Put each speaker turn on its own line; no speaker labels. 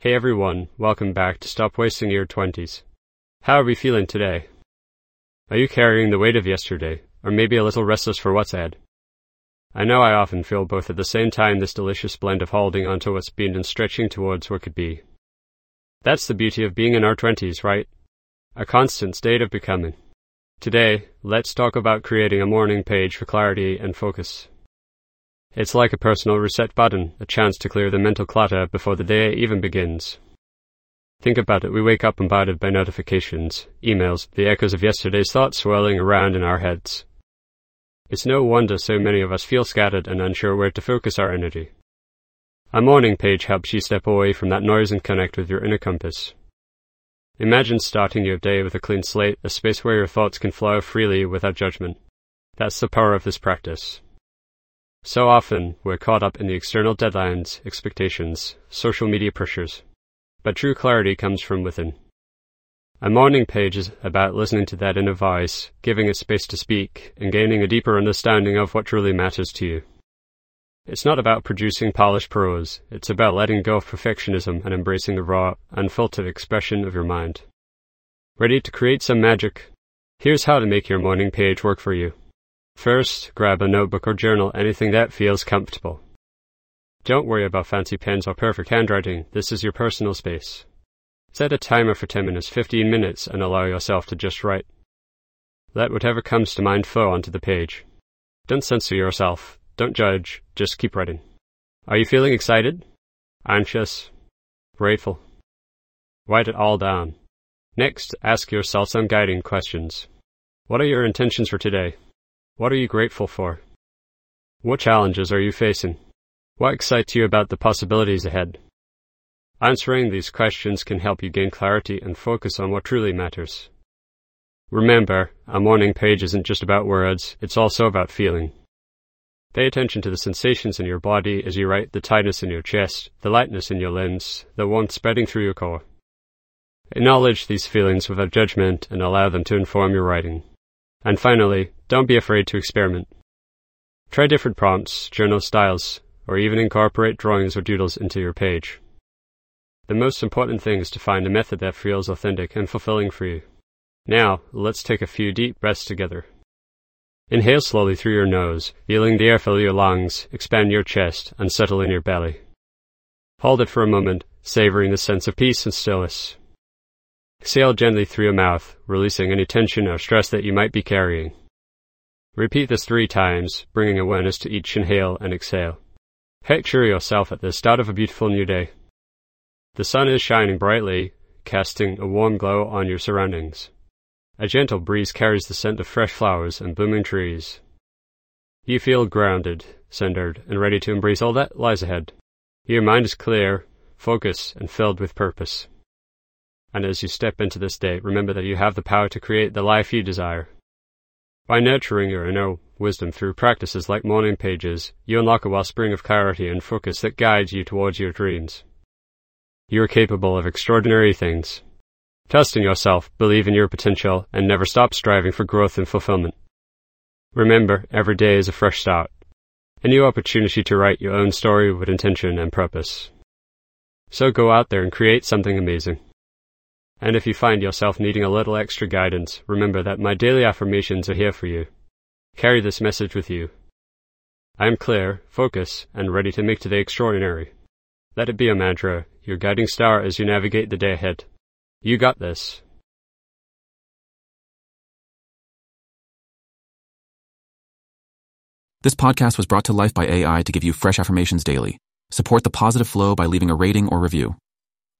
Hey everyone, welcome back to Stop Wasting Your 20s. How are we feeling today? Are you carrying the weight of yesterday, or maybe a little restless for what's ahead? I know I often feel both at the same time, this delicious blend of holding onto what's been and stretching towards what could be. That's the beauty of being in our 20s, right? A constant state of becoming. Today, let's talk about creating a morning page for clarity and focus. It's like a personal reset button, a chance to clear the mental clutter before the day even begins. Think about it, we wake up bombarded by notifications, emails, the echoes of yesterday's thoughts swirling around in our heads. It's no wonder so many of us feel scattered and unsure where to focus our energy. A morning page helps you step away from that noise and connect with your inner compass. Imagine starting your day with a clean slate, a space where your thoughts can flow freely without judgment. That's the power of this practice. So often, we're caught up in the external deadlines, expectations, social media pressures. But true clarity comes from within. A morning page is about listening to that inner voice, giving it space to speak, and gaining a deeper understanding of what truly matters to you. It's not about producing polished prose, it's about letting go of perfectionism and embracing the raw, unfiltered expression of your mind. Ready to create some magic? Here's how to make your morning page work for you. First, grab a notebook or journal, anything that feels comfortable. Don't worry about fancy pens or perfect handwriting, this is your personal space. Set a timer for 10 minutes, 15 minutes, and allow yourself to just write. Let whatever comes to mind flow onto the page. Don't censor yourself, don't judge, just keep writing. Are you feeling excited? Anxious? Grateful? Write it all down. Next, ask yourself some guiding questions. What are your intentions for today? What are you grateful for? What challenges are you facing? What excites you about the possibilities ahead? Answering these questions can help you gain clarity and focus on what truly matters. Remember, a morning page isn't just about words, it's also about feeling. Pay attention to the sensations in your body as you write, the tightness in your chest, the lightness in your limbs, the warmth spreading through your core. Acknowledge these feelings without judgment and allow them to inform your writing. And finally, don't be afraid to experiment. Try different prompts, journal styles, or even incorporate drawings or doodles into your page. The most important thing is to find a method that feels authentic and fulfilling for you. Now, let's take a few deep breaths together. Inhale slowly through your nose, feeling the air fill your lungs, expand your chest, and settle in your belly. Hold it for a moment, savoring the sense of peace and stillness. Exhale gently through your mouth, releasing any tension or stress that you might be carrying. Repeat this 3 times, bringing awareness to each inhale and exhale. Picture yourself at the start of a beautiful new day. The sun is shining brightly, casting a warm glow on your surroundings. A gentle breeze carries the scent of fresh flowers and blooming trees. You feel grounded, centered, and ready to embrace all that lies ahead. Your mind is clear, focused, and filled with purpose. And as you step into this day, remember that you have the power to create the life you desire. By nurturing your inner wisdom through practices like morning pages, you unlock a wellspring of clarity and focus that guides you towards your dreams. You are capable of extraordinary things. Trust in yourself, believe in your potential, and never stop striving for growth and fulfillment. Remember, every day is a fresh start, a new opportunity to write your own story with intention and purpose. So go out there and create something amazing. And if you find yourself needing a little extra guidance, remember that my daily affirmations are here for you. Carry this message with you. I am clear, focused, and ready to make today extraordinary. Let it be a mantra, your guiding star as you navigate the day ahead. You got this.
This podcast was brought to life by AI to give you fresh affirmations daily. Support the positive flow by leaving a rating or review.